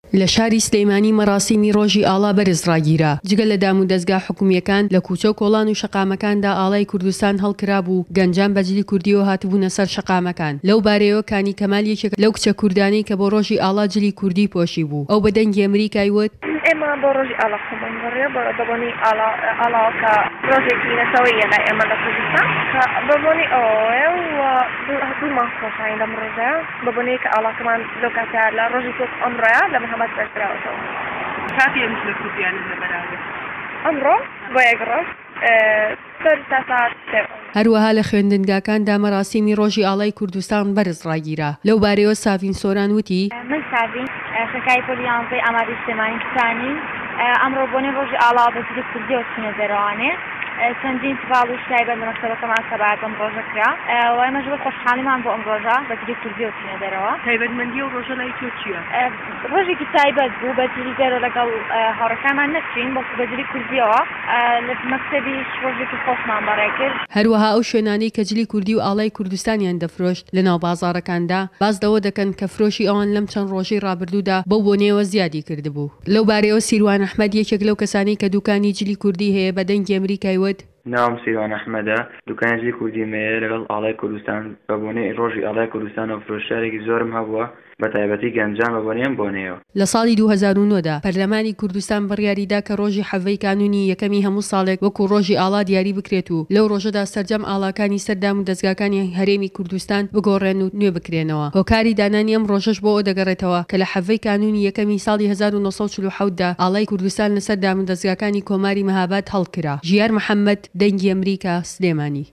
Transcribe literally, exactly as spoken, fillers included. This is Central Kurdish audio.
لە شاری سلەیمانی مەراسیمی ڕۆژی ئاڵا بەرز ڕاگیرا. جگە لە دام و دەستگا حکومیەکان لە کوچە و کۆڵان و شەقامەکاندا ئاڵای کوردستان هەڵکرا بوو، گەنجان بەجلی کوردیەوە هاتبوونە سەر شەقامەکان. لەو بارەیەوە کانی کەمال یەکێک لەو کچە کوردانەی کە بۆ ڕۆژی ئاڵا جلی کوردی پۆشی بوو. ئەو بە دەنگی ئەمریکای وت ئێمە بۆ ڕۆژی ئاڵا خۆمان بڕێ بەبوونی ئاڵا کە ڕۆژێکی نەتەوەیە لای ئێمە لە کوردستان کە بەبوونی ئەوەیە و دوومان خۆشایین لەم ڕۆژەیە بەبوونی کە ئاڵاکەمان لەو کاتە لە ڕۆژی تۆ ئەمڕۆیە لە محەممەد بەرکراوەتەوە. کاتی ئەمش لە کوردیانە لە بەراورد ئەمڕۆ بۆ یەک ڕۆژ هەروەها لە خوێندنگاکاندا مەراسیمی ڕۆژی ئاڵای کوردستان بەرز ڕاگیرا. لەو بارەیەوە ساڤین سۆران وتی من ساڤین خەکای پۆلیانزەی ئامادەی سلێمانی کسانی ئەمڕۆ بۆنی ڕۆژی ئاڵا بەجلی کوردیەوە چینە دەرەوانێ چەندین سپاڵ و شایبەت لە مەکتەبەکەمان سەبارەت ئەم ڕۆژە کرا و ئێمەش بە خۆشحاڵیمان بۆ ئەم ڕۆژە بەجلی کوردیەوە چینە دەرەوە. تایبەتمەندی و ڕۆژە لای تۆ چییە؟ ڕۆژێکی تایبەت بوو بەجلی دەرە لەگەڵ هاوڕەکانمان نەچین بەڵکو بەجلی کوردیەوە لە مەکتەبیش ڕۆژێکی خۆشمان بەڕێ کرد. هەروەها ئەو شوێنانەی کە جلی کوردی و ئاڵای کوردستانیان دەفرۆشت لە ناو بازاڕەکاندا باز دەوە دەکەن کە فرۆشی ئەوان لەم چەند ڕۆژەی ڕابردوودا بەو بۆنەوە زیادی کردبوو. لەو بارەیەوە سیروان ئەحمەد یەکێک لەو کەسانی کە دوکانی جلی کوردی هەیە بە دەنگی ئەمریکای وت ناوم سیروان ئەحمەدە، دوکانی جلی کوردی مەیە لەگەڵ ئاڵای کوردستان بە بۆنەی ڕۆژی ئاڵای کوردستان و فرۆشتارێکی زۆرم هەبووە بە تایبەتی گەنجان بە بۆنەیەم بۆنەوە. لە ساڵی دوو هەزار و نۆ دا پەرلەمانی کوردستان بڕیاریدا کە ڕۆژی حەڤەی کانونی یەکەمی هەموو ساڵێک وەکو ڕۆژی ئاڵا دیاری بکرێت و لەو ڕۆژەدا سەرجەم ئاڵاکانی سەردام و دەستگاکانی هەرێمی کوردستان بگۆڕێن و نوێ بکرێنەوە. هۆکاری دانانی ئەم ڕۆژەش بۆ ئەو دەگەڕێتەوە کە لە حەڤەی کانونی یەکەمی ساڵی هەزار و نۆ سەد و چل و حەوت دا ئاڵای کوردستان لە سەردام و دەستگاکانی کۆماری مەهاباد هەڵکرا. ژیار محەممەد، دەنگی ئەمریکا، سلێمانی.